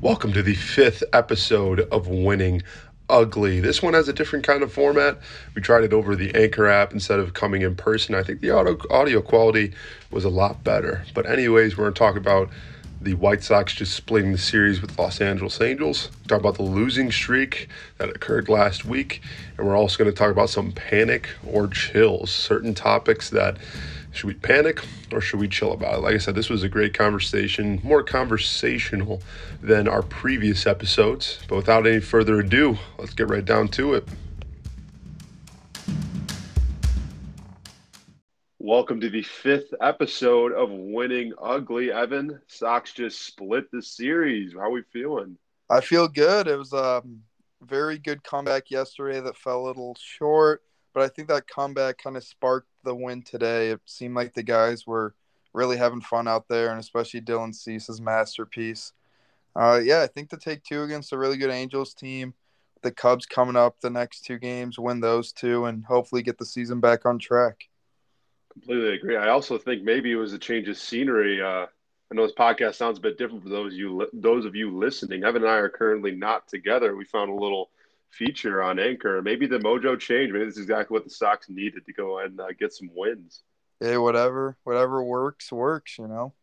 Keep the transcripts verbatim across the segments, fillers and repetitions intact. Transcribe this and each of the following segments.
Welcome to the fifth episode of Winning Ugly. This one has a different kind of format. We tried it over the Anchor app instead of coming in person. I think the audio, audio quality was a lot better. But anyways, we're going to talk about the White Sox just splitting the series with Los Angeles Angels. Talk about the losing streak that occurred last week. And we're also going to talk about some panic or chills, certain topics that should we panic or should we chill about it? Like I said, this was a great conversation, more conversational than our previous episodes. But without any further ado, let's get right down to it. Welcome to the fifth episode of Winning Ugly. Evan, Sox just split the series. How are we feeling? I feel good. It was a very good comeback yesterday that fell a little short, but I think that comeback kind of sparked the win today. It seemed like the guys were really having fun out there, and especially Dylan Cease's masterpiece. Uh, yeah, I think to take two against a really good Angels team, the Cubs coming up the next two games, win those two, and hopefully get the season back on track. Completely agree. I also think maybe it was a change of scenery. Uh, I know this podcast sounds a bit different for those you those of you listening. Evan and I are currently not together. We found a little feature on Anchor. Maybe the mojo changed. Maybe this is exactly what the Sox needed to go and uh, get some wins. Hey, whatever, whatever works, works. You know.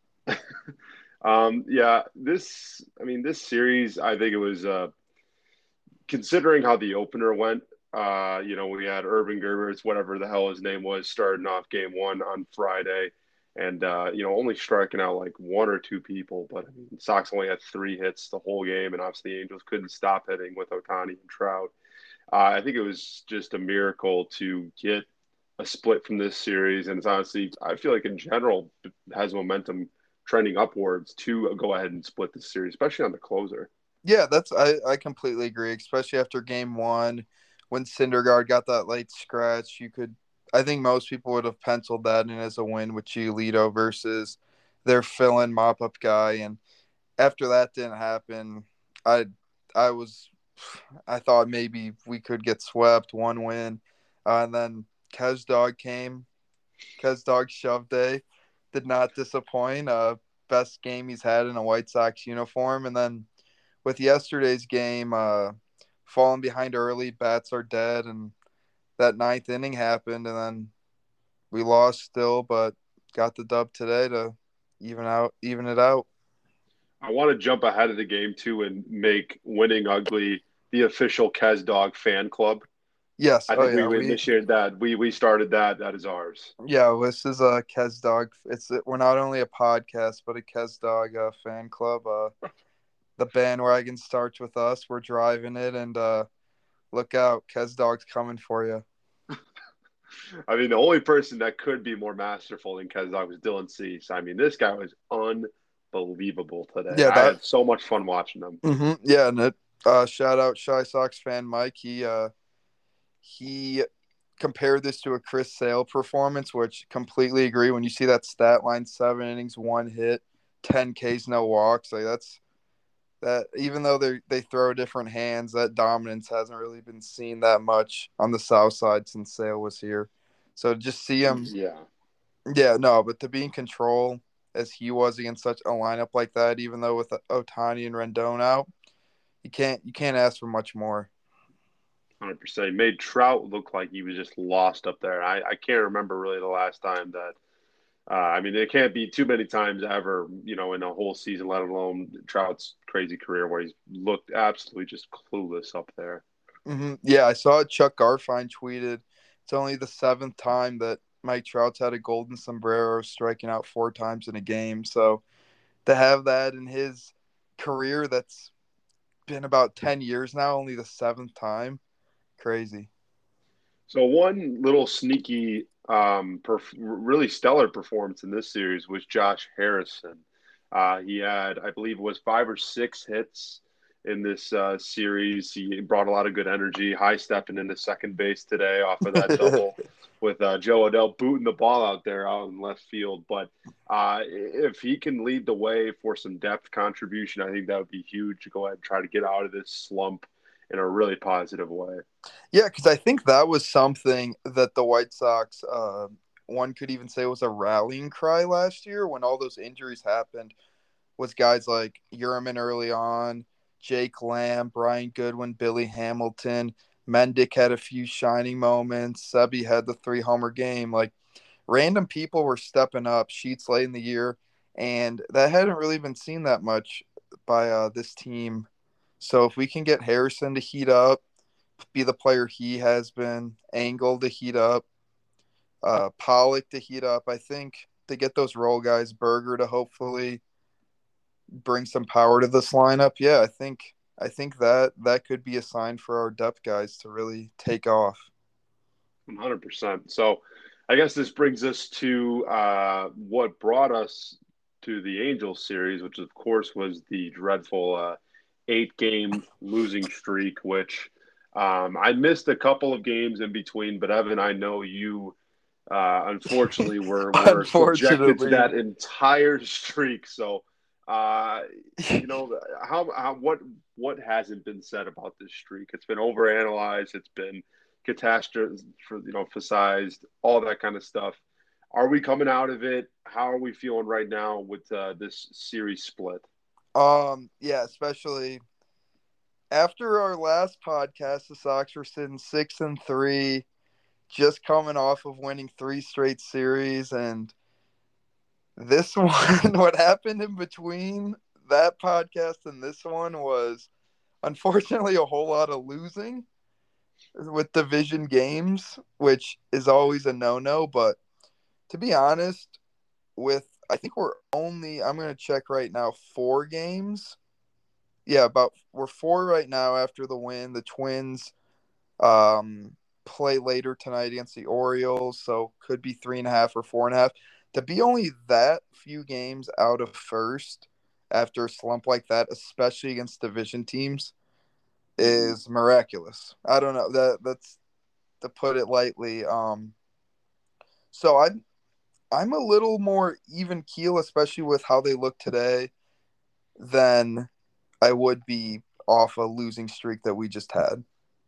um, yeah, this. I mean, this series. I think it was uh, considering how the opener went. Uh, you know, we had Urban Gerbers, whatever the hell his name was, starting off game one on Friday, and uh, you know, only striking out like one or two people. But I mean, Sox only had three hits the whole game, and obviously the Angels couldn't stop hitting with Ohtani and Trout. Uh, I think it was just a miracle to get a split from this series, and it's honestly, I feel like in general it has momentum trending upwards to go ahead and split the series, especially on the closer. Yeah, that's I, I completely agree, especially after game one when Syndergaard got that late scratch. You could I think most people would have penciled that in as a win with Giolito versus their fill-in mop-up guy. And after that didn't happen, I I was I thought maybe we could get swept one win. Uh, and then Kez Dog came. Kez Dog Shove Day did not disappoint. Uh, best game he's had in a White Sox uniform. And then with yesterday's game, uh, falling behind early, bats are dead, and that ninth inning happened, and then we lost still, but got the dub today to even out, even it out. I want to jump ahead of the game too and make Winning Ugly the official Kez Dog fan club. Yes, I oh think we yeah, we initiated that. We we started that. That is ours. yeah, this is a Kez Dog. It's we're not only a podcast, but a Kez Dog uh, fan club. Uh, the bandwagon starts with us. We're driving it, and uh, look out, Kez Dog's coming for you. I mean, the only person that could be more masterful than Kez Dog was Dylan Cease. I mean, this guy was unbelievable today. Yeah, I that. had so much fun watching him. Mm-hmm, yeah, and it, uh, shout out Shy Sox fan Mike. He uh, he compared this to a Chris Sale performance, which completely agree. When you see that stat line, seven innings, one hit, ten Ks, no walks, like that's that. Even though they they throw different hands, that dominance hasn't really been seen that much on the South Side since Sale was here. So just see him, Yeah. yeah, no, but to be in control as he was against such a lineup like that, even though with Ohtani and Rendon out, you can't you can't ask for much more. one hundred percent. He made Trout look like he was just lost up there. I, I can't remember really the last time that. Uh, I mean, there can't be too many times ever, you know, in a whole season, let alone Trout's crazy career, where he's looked absolutely just clueless up there. Mm-hmm. Yeah, I saw Chuck Garfien tweeted it's only the seventh time that Mike Trout's had a golden sombrero, striking out four times in a game. So to have that in his career that's been about ten years now, only the seventh time, crazy. So one little sneaky, um, perf- really stellar performance in this series was Josh Harrison. Uh, he had, I believe, it was five or six hits in this uh, series. He brought a lot of good energy, high stepping into second base today off of that double with uh, Joe Adell booting the ball out there out in left field. But uh, if he can lead the way for some depth contribution, I think that would be huge to go ahead and try to get out of this slump in a really positive way. Yeah, because I think that was something that the White Sox, uh, one could even say was a rallying cry last year when all those injuries happened, was guys like Uriman early on, Jake Lamb, Brian Goodwin, Billy Hamilton. Mendick had a few shining moments. Sebi had the three homer game. Like, random people were stepping up sheets late in the year, and that hadn't really been seen that much by uh, this team. So if we can get Harrison to heat up, be the player he has been, Angle to heat up, uh, Pollock to heat up, I think to get those role guys, Berger to hopefully bring some power to this lineup. Yeah, I think I think that that could be a sign for our depth guys to really take off. one hundred percent. So I guess this brings us to uh, what brought us to the Angels series, which of course was the dreadful uh, eight-game losing streak, which um, I missed a couple of games in between. But Evan, I know you uh, unfortunately were were subjected to Unfortunately. that entire streak. So uh, you know how, how what what hasn't been said about this streak? It's been overanalyzed. It's been catastrophe, for you know, emphasized, all that kind of stuff. Are we coming out of it? How are we feeling right now with uh, this series split? Um, yeah, especially after our last podcast, the Sox were sitting six and three, just coming off of winning three straight series, and this one, what happened in between that podcast and this one was unfortunately a whole lot of losing with division games, which is always a no-no. But to be honest, with I think we're only I'm gonna check right now four games. Yeah, about we're four right now after the win. The Twins um, play later tonight against the Orioles, so could be three and a half or four and a half. To be only that few games out of first after a slump like that, especially against division teams, is miraculous. I don't know that that's to put it lightly. Um, so I I'm a little more even keel, especially with how they look today, than I would be off a losing streak that we just had.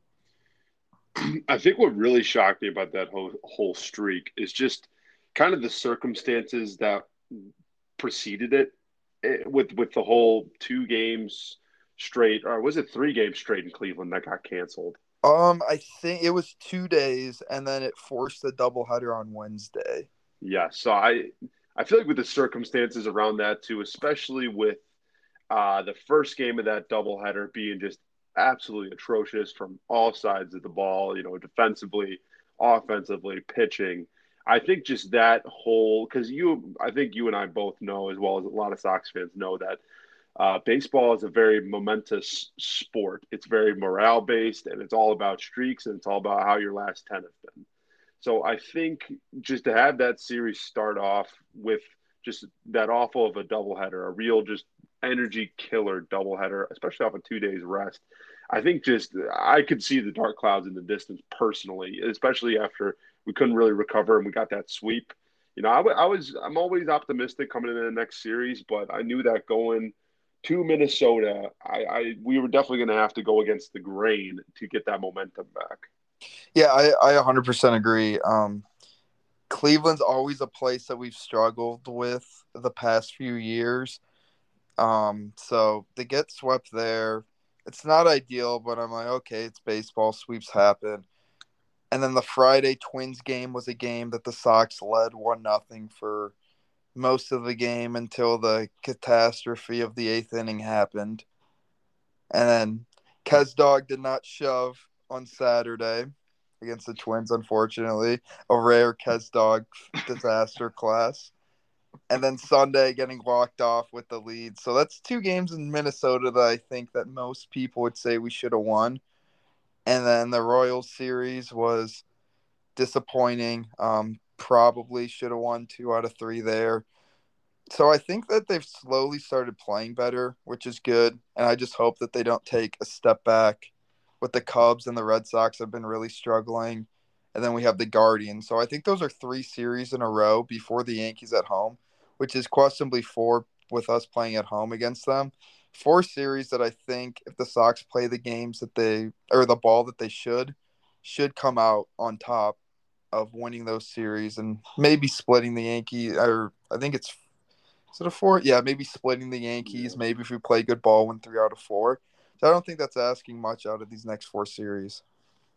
I think what really shocked me about that whole whole streak is just kind of the circumstances that preceded it, eh, with with the whole two games straight, or was it three games straight in Cleveland that got canceled? Um, I think it was two days, and then it forced the doubleheader on Wednesday. Yeah, so I I feel like with the circumstances around that too, especially with uh, the first game of that doubleheader being just absolutely atrocious from all sides of the ball, you know, defensively, offensively, pitching. I think just that whole, because you, I think you and I both know, as well as a lot of Sox fans know, that uh, baseball is a very momentous sport. It's very morale based, and it's all about streaks, and it's all about how your last ten have been. So I think just to have that series start off with just that awful of a doubleheader, a real just energy killer doubleheader, especially off of two days rest. I think just I could see the dark clouds in the distance personally, especially after we couldn't really recover and we got that sweep. You know, I, I was I'm always optimistic coming into the next series, but I knew that going to Minnesota, I, I we were definitely going to have to go against the grain to get that momentum back. Yeah, I, I one hundred percent agree. Um, Cleveland's always a place that we've struggled with the past few years. Um, so to get swept there, it's not ideal, but I'm like, okay, it's baseball, sweeps happen. And then the Friday Twins game was a game that the Sox led one nothing for most of the game until the catastrophe of the eighth inning happened. And then Kezdog did not shove on Saturday against the Twins, unfortunately. A rare Kezdog disaster class. And then Sunday getting walked off with the lead. So that's two games in Minnesota that I think that most people would say we should have won. And then the Royals series was disappointing. Um, probably should have won two out of three there. So I think that they've slowly started playing better, which is good. And I just hope that they don't take a step back with the Cubs, and the Red Sox have been really struggling. And then we have the Guardians. So I think those are three series in a row before the Yankees at home, which is questionably four with us playing at home against them. Four series that I think if the Sox play the games that they or the ball that they should, should come out on top of winning those series and maybe splitting the Yankees. Or I think it's is it a four? Yeah, maybe splitting the Yankees. Yeah. Maybe if we play good ball, win three out of four. So I don't think that's asking much out of these next four series.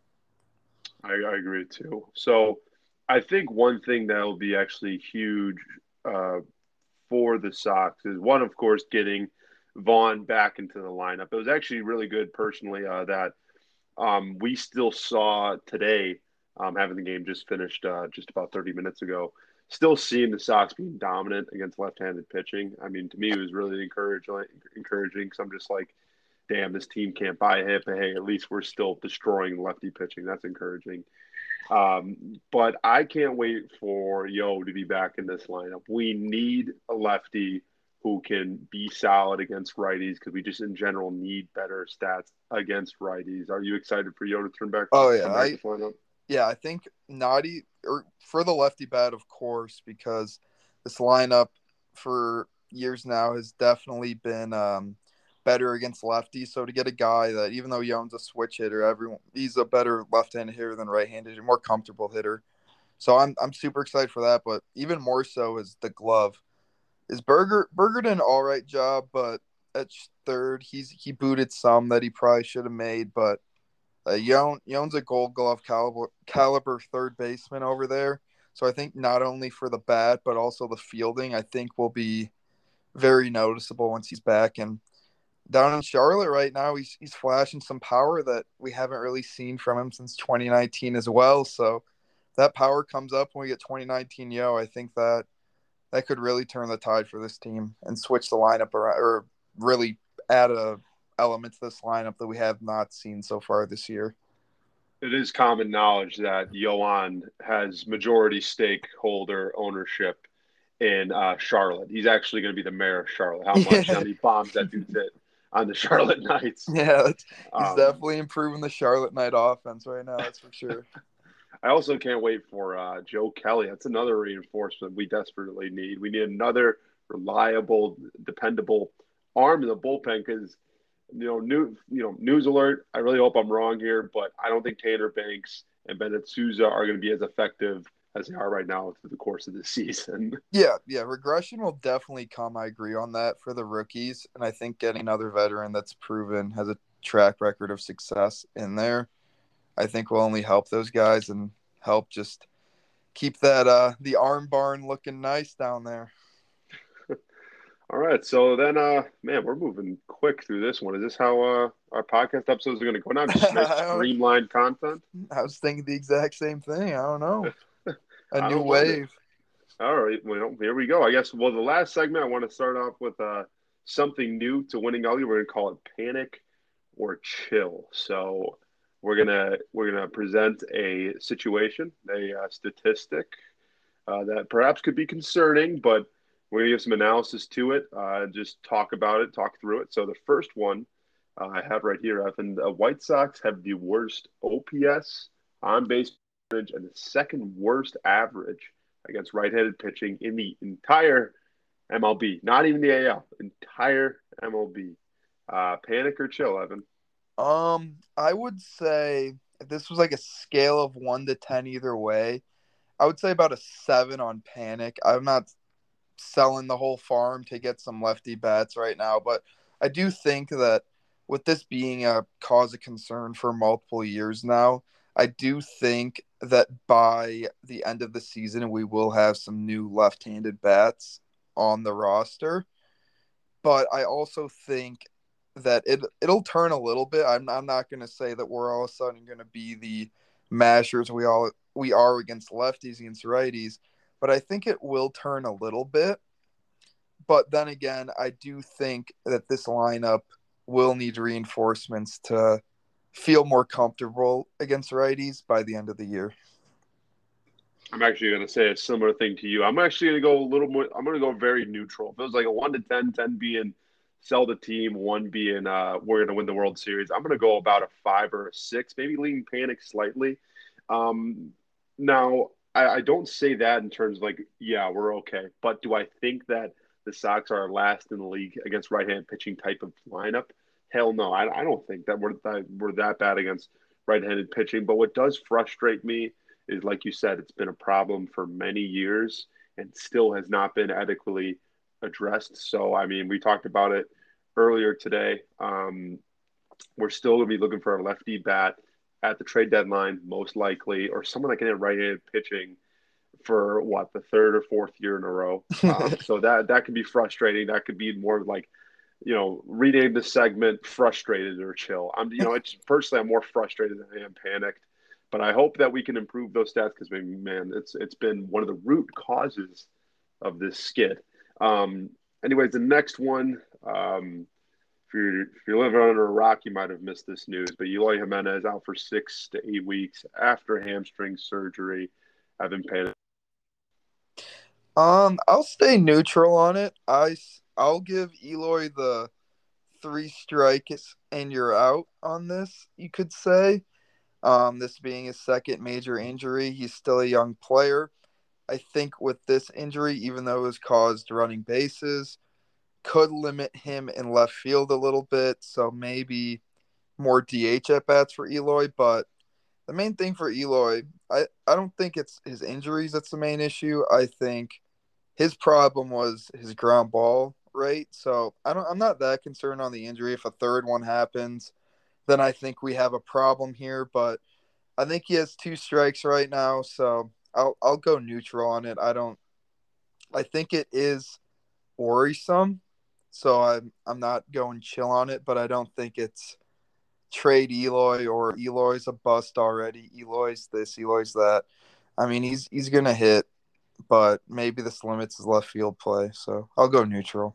I, I agree too. So I think one thing that will be actually huge uh, for the Sox is one, of course, getting Vaughn back into the lineup. It was actually really good personally uh, that um, we still saw today, um, having the game just finished uh, just about thirty minutes ago, still seeing the Sox being dominant against left-handed pitching. I mean, to me, it was really encouraging. Encouraging because I'm just like, damn, this team can't buy a hit, but hey, at least we're still destroying lefty pitching. That's encouraging. Um, but I can't wait for Yo to be back in this lineup. We need a lefty who can be solid against righties because we just in general need better stats against righties. Are you excited for Yo to turn back Oh yeah, come back to I this lineup? yeah I think Nadi or for the lefty bat, of course, because this lineup for years now has definitely been um, better against lefties. So to get a guy that, even though Young's a switch hitter, everyone he's a better left-handed hitter than right-handed, a more comfortable hitter. So I'm I'm super excited for that. But even more so is the glove. Is Berger Berger did an all right job, but at third he's he booted some that he probably should have made. But uh, Yon Young's a Gold Glove caliber caliber third baseman over there. So I think not only for the bat but also the fielding, I think will be very noticeable once he's back. And down in Charlotte right now, he's he's flashing some power that we haven't really seen from him since twenty nineteen as well. So that power comes up when we get twenty nineteen Yo. I think that that could really turn the tide for this team and switch the lineup around, or really add a element to this lineup that we have not seen so far this year. It is common knowledge that Yoan has majority stakeholder ownership in uh, Charlotte. He's actually going to be the mayor of Charlotte. How much, how Yeah, many bombs that dude's hit on the Charlotte Knights. yeah, that's, he's Um, definitely improving the Charlotte Knight offense right now. That's for sure. I also can't wait for uh, Joe Kelly. That's another reinforcement we desperately need. We need another reliable, dependable arm in the bullpen because you know, new you know, news alert. I really hope I'm wrong here, but I don't think Tanner Banks and Bennett Souza are going to be as effective as they are right now through the course of the season. Yeah, yeah, regression will definitely come. I agree on that for the rookies, and I think getting another veteran that's proven has a track record of success in there, I think will only help those guys and help just keep that uh the arm barn looking nice down there. All right, so then, uh, man, we're moving quick through this one. Is this how uh, our podcast episodes are going to go now? Just nice I, streamlined content. I was thinking the exact same thing. I don't know. A I new don't mind it. wave. All right, well, here we go. I guess. Well, the last segment, I want to start off with uh, something new to Winning Ugly. We're going to call it Panic or Chill. So we're gonna we're gonna present a situation, a uh, statistic uh, that perhaps could be concerning, but we're gonna give some analysis to it. Uh, just talk about it, talk through it. So the first one uh, I have right here, Evan. The White Sox have the worst O P S, on base percentage, and the second worst average against right-handed pitching in the entire M L B. Not even the A L, entire M L B. Uh, panic or chill, Evan? Um, I would say if this was like a scale of one to ten either way, I would say about a seven on Panic. I'm not selling the whole farm to get some lefty bats right now, but I do think that with this being a cause of concern for multiple years now, I do think that by the end of the season we will have some new left-handed bats on the roster. But I also think that it it'll turn a little bit. I'm I'm not going to say that we're all of a sudden going to be the mashers we all we are against lefties against righties, but I think it will turn a little bit. But then again, I do think that this lineup will need reinforcements to feel more comfortable against righties by the end of the year. I'm actually going to say a similar thing to you. I'm actually going to go a little more. I'm going to go very neutral. If it was like a one to ten, ten being sell the team, one being uh, we're going to win the World Series, I'm going to go about a five or a six, maybe leaning Panic slightly. Um, now, I, I don't say that in terms of like, yeah, we're okay. But do I think that the Sox are last in the league against right-hand pitching type of lineup? Hell no. I, I don't think that we're that, we're that bad against right-handed pitching. But what does frustrate me is, like you said, it's been a problem for many years and still has not been adequately addressed. So, I mean, we talked about it earlier today. Um, We're still going to be looking for a lefty bat at the trade deadline, most likely, or someone that can hit right-handed pitching for what the third or fourth year in a row. Um, so that that could be frustrating. That could be more like, you know, rename the segment "Frustrated" or "Chill." I'm, you know, it's personally I'm more frustrated than I am panicked, but I hope that we can improve those stats because man, it's it's been one of the root causes of this skid. Um, anyways, the next one. Um, if you're if you're living under a rock, you might have missed this news, but Eloy Jimenez out for six to eight weeks after hamstring surgery. I've been paying. Um, I'll stay neutral on it. I I'll give Eloy the three strikes and you're out on this. You could say, um, this being his second major injury, he's still a young player. I think with this injury, even though it was caused running bases, could limit him in left field a little bit. So maybe more D H at bats for Eloy. But the main thing for Eloy, I, I don't think it's his injuries that's the main issue. I think his problem was his ground ball rate. So I don't I'm not that concerned on the injury. If a third one happens, then I think we have a problem here. But I think he has two strikes right now, so I'll I'll go neutral on it. I don't I think it is worrisome. So I'm I'm not going chill on it, but I don't think it's trade Eloy or Eloy's a bust already. Eloy's this, Eloy's that. I mean, he's he's gonna hit, but maybe this limits his left field play. So I'll go neutral.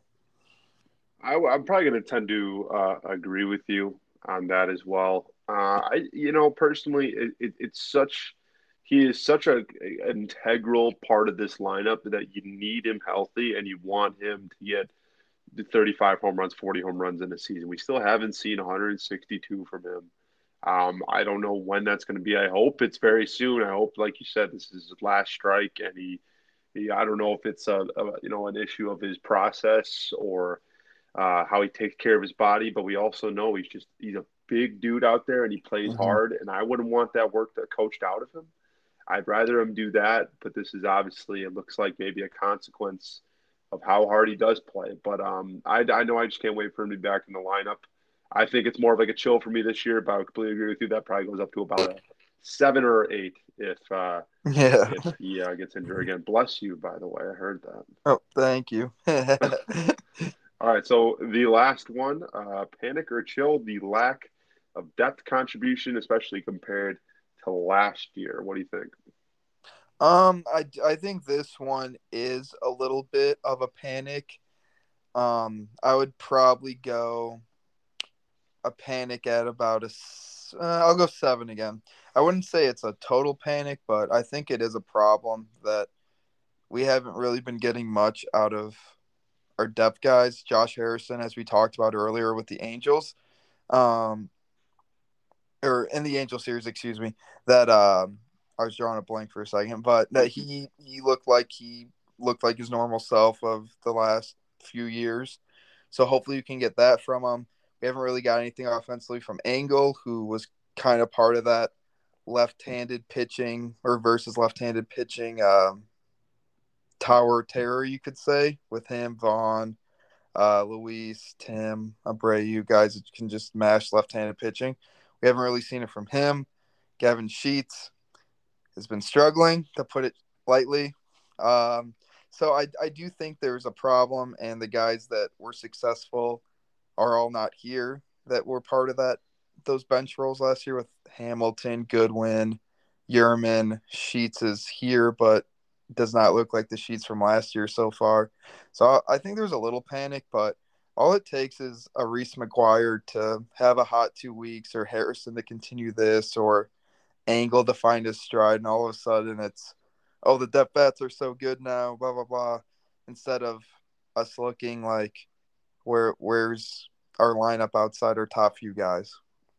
I, I'm probably going to tend to uh, agree with you on that as well. Uh, I, you know, personally, it, it, it's such he is such a, a integral part of this lineup that you need him healthy and you want him to get the thirty-five home runs, forty home runs in a season. We still haven't seen one hundred sixty-two from him. Um, I don't know when that's going to be. I hope it's very soon. I hope, like you said, this is his last strike, and he, he I don't know if it's a, a you know an issue of his process or uh, how he takes care of his body, but we also know he's just he's a big dude out there and he plays Mm-hmm. hard, and I wouldn't want that work that coached out of him. I'd rather him do that, but this is obviously it looks like maybe a consequence of how hard he does play. But um, I, I know I just can't wait for him to be back in the lineup. I think it's more of like a chill for me this year, but I completely agree with you. That probably goes up to about a seven or eight if uh, Yeah. if he uh, gets injured again. Bless you, by the way. I heard that. Oh, thank you. All right, so the last one, uh, panic or chill, the lack of depth contribution, especially compared to last year. What do you think? Um, I, I think this one is a little bit of a panic. Um, I would probably go a panic at about a. s- Uh, I'll go seven again. I wouldn't say it's a total panic, but I think it is a problem that we haven't really been getting much out of our depth guys. Josh Harrison, as we talked about earlier with the Angels, um, or in the Angel series, excuse me, that um, I was drawing a blank for a second, but that he he looked like he looked like his normal self of the last few years. So hopefully you can get that from him. We haven't really got anything offensively from Angle, who was kind of part of that left-handed pitching or versus left-handed pitching um, tower terror, you could say, with him, Vaughn, uh, Luis, Tim, Abreu, guys that can just mash left-handed pitching. We haven't really seen it from him. Gavin Sheets has been struggling, to put it lightly. Um, so I, I do think there's a problem, and the guys that were successful are all not here that were part of that those bench roles last year with Hamilton, Goodwin, Yerman. Sheets is here, but does not look like the Sheets from last year so far. So I think there's a little panic, but all it takes is a Reese McGuire to have a hot two weeks or Harrison to continue this or Angle to find his stride, and all of a sudden it's, oh, the depth bats are so good now, blah, blah, blah, instead of us looking like where where's our lineup outside our top few guys.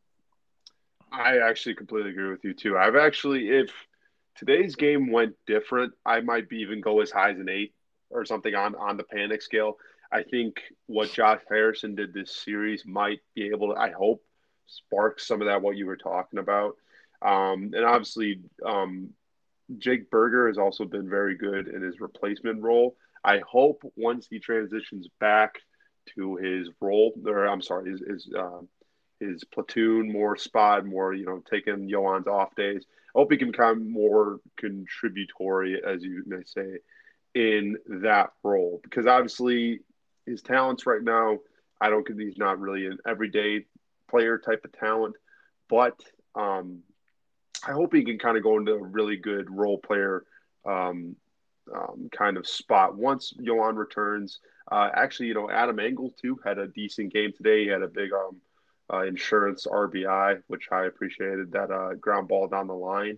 I actually completely agree with you too. I've actually, if today's game went different, I might be even go as high as an eight or something on on the panic scale. I think what Josh Harrison did this series might be able to, I hope, spark some of that what you were talking about. Um, and obviously, um, Jake Berger has also been very good in his replacement role. I hope once he transitions back to his role, or I'm sorry, his his, uh, his platoon more spot, more, you know, taking Yohan's off days. I hope he can become more contributory, as you may say, in that role, because obviously his talents right now, I don't think he's not really an everyday player type of talent, but um, I hope he can kind of go into a really good role player um, um, kind of spot once Yohan returns. Uh, actually, you know, Adam Engel too had a decent game today. He had a big um, uh, insurance R B I, which I appreciated, that uh, ground ball down the line.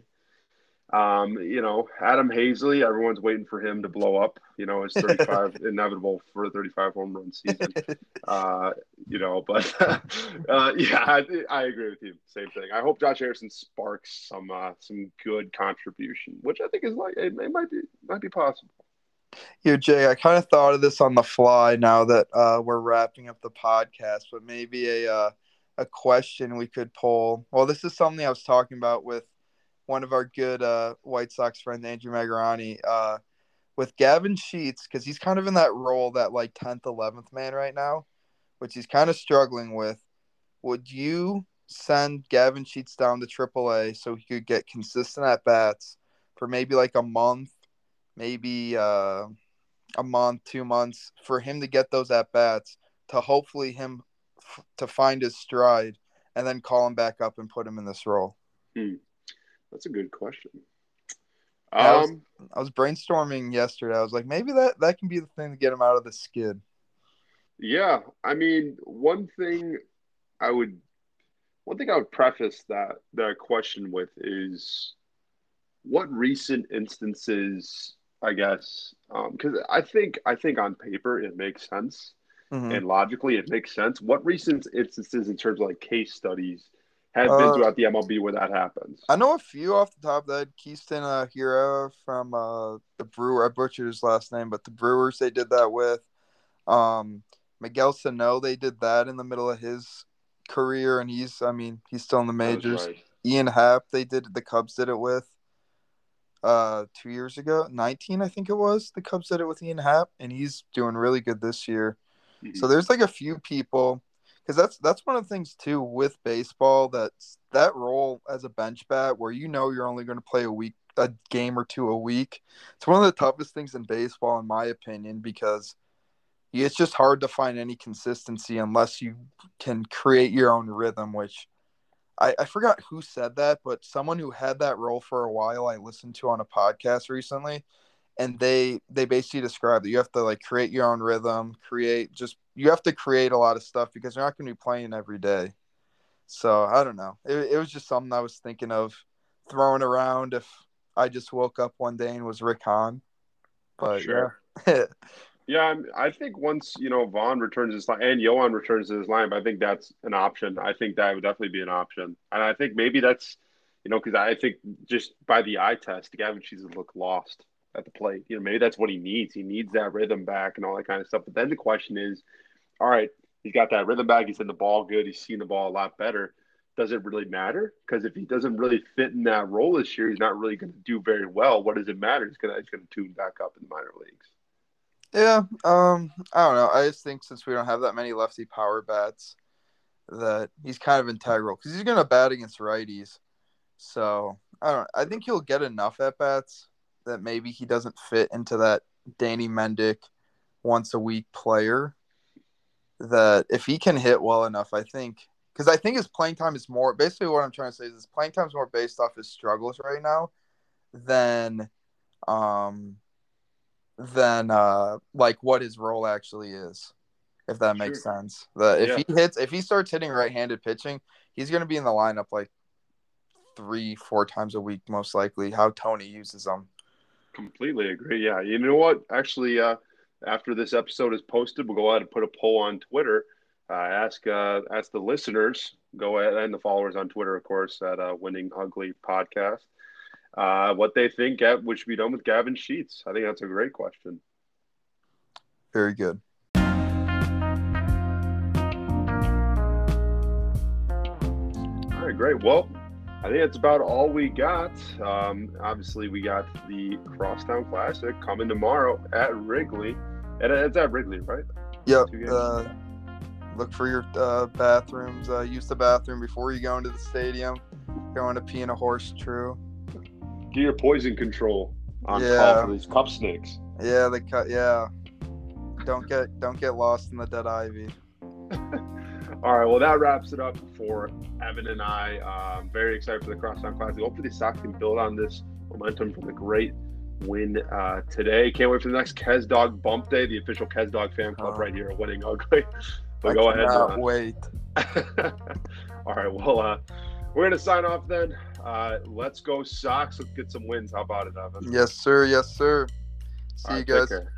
Um, you know, Adam Hazley, everyone's waiting for him to blow up. You know, it's thirty-five, inevitable for a thirty-five home run season. Uh, you know, but uh, yeah, I, I agree with you. Same thing. I hope Josh Harrison sparks some uh, some good contribution, which I think is like it, it might be might be possible. Yo, Jay, I kind of thought of this on the fly now that uh, we're wrapping up the podcast, but maybe a uh, a question we could pull. Well, this is something I was talking about with one of our good uh, White Sox friends, Andrew Magarani, uh, with Gavin Sheets, because he's kind of in that role, that like tenth, eleventh man right now, which he's kind of struggling with. Would you send Gavin Sheets down to triple A so he could get consistent at bats for maybe like a month, maybe uh, a month, two months, for him to get those at bats, to hopefully him f- to find his stride, and then call him back up and put him in this role? Hmm. That's a good question. Um, I, was, I was brainstorming yesterday. I was like, maybe that, that can be the thing to get him out of the skid. Yeah, I mean, one thing I would, one thing I would preface that that question with is, what recent instances, I guess, because um, I think I think on paper it makes sense, mm-hmm. and logically it makes sense. What recent instances in terms of like case studies have been throughout uh, the M L B where that happens? I know a few off the top of the head. Keaston uh, Hero from uh, the Brewer. I butchered his last name, but the Brewers, they did that with. Um, Miguel Sano, they did that in the middle of his career, and he's, I mean, he's still in the majors. Right. Ian Happ, they did the Cubs did it with uh, two years ago. nineteen, I think it was. The Cubs did it with Ian Happ, and he's doing really good this year. Mm-hmm. So there's like a few people. Because that's that's one of the things, too, with baseball, that's that role as a bench bat where you know you're only going to play a week, a game or two a week. It's one of the toughest things in baseball, in my opinion, because it's just hard to find any consistency unless you can create your own rhythm, which I, I forgot who said that, but someone who had that role for a while I listened to on a podcast recently. And they they basically describe that you have to like create your own rhythm, create just you have to create a lot of stuff because you're not going to be playing every day. So I don't know. It, it was just something I was thinking of throwing around if I just woke up one day and was Rick Hahn. But sure. yeah. yeah, I think once, you know, Vaughn returns his line and Yohan returns to his line, I think that's an option. I think that would definitely be an option. And I think maybe that's, you know, because I think just by the eye test, Gavin Sheets would look lost at the plate. You know, maybe that's what he needs. He needs that rhythm back and all that kind of stuff. But then the question is, all right, he's got that rhythm back. He's in the ball good. He's seen the ball a lot better. Does it really matter? Because if he doesn't really fit in that role this year, he's not really going to do very well. What does it matter? He's going to, he's going to tune back up in the minor leagues. Yeah, um, I don't know. I just think since we don't have that many lefty power bats, that he's kind of integral because he's going to bat against righties. So I don't. I think he'll get enough at bats that maybe he doesn't fit into that Danny Mendick once a week player. That if he can hit well enough, I think, because I think his playing time is more, basically what I'm trying to say is his playing time is more based off his struggles right now than, um, than uh, like what his role actually is, if that makes sure. sense. That if yeah. he hits, if he starts hitting right-handed pitching, he's going to be in the lineup like three, four times a week, most likely, how Tony uses them. Completely agree. Yeah. You know what? Actually, uh, after this episode is posted, we'll go ahead and put a poll on Twitter. Uh, ask uh, ask the listeners, go ahead, and the followers on Twitter, of course, at uh, Winning Ugly Podcast, uh, what they think what should be done with Gavin Sheets. I think that's a great question. Very good. All right, great. Well, I think that's about all we got. Um, obviously, we got the Crosstown Classic coming tomorrow at Wrigley. And it's at Wrigley, right? Yep. Uh, look for your uh, bathrooms. Uh, use the bathroom before you go into the stadium. Don't want to pee in a horse true. Get your poison control on Yeah. call for these cup snakes. Yeah, they cut. Yeah, don't get don't get lost in the dead ivy. All right, well, that wraps it up for Evan and I. Uh, I'm very excited for the Crosstown Classic. Hopefully, the Sox can build on this momentum from the great win uh, today. Can't wait for the next Kez Dog Bump Day, the official Kez Dog fan club Oh. right here at Winning Ugly. So I go ahead. cannot And, uh, wait. All right, well, uh, we're going to sign off then. Uh, let's go Sox. Let's get some wins. How about it, Evan? Yes, sir. Yes, sir. See All you right, take guys. care.